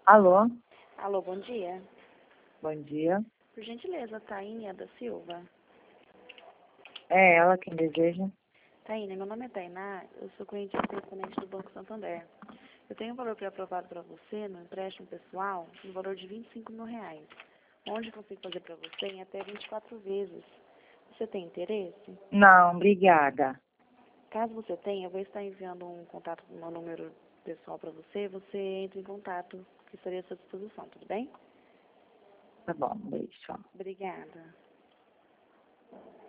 Alô, Alô, bom dia. bom dia. Por gentileza, Taína da Silva. É ela quem deseja? Taína, meu nome é Tainá, eu sou cliente correspondente do Banco Santander. Eu tenho um valor pré-aprovado para você no empréstimo pessoal, no valor de R$ 25.000, onde consigo fazer para você em até 24 vezes. Você tem interesse? Não, obrigada. Caso você tenha, eu vou estar enviando um contato do meu número pessoal para você, você entra em contato, que estaria à sua disposição, tudo bem? Tá bom, beijo. Obrigada.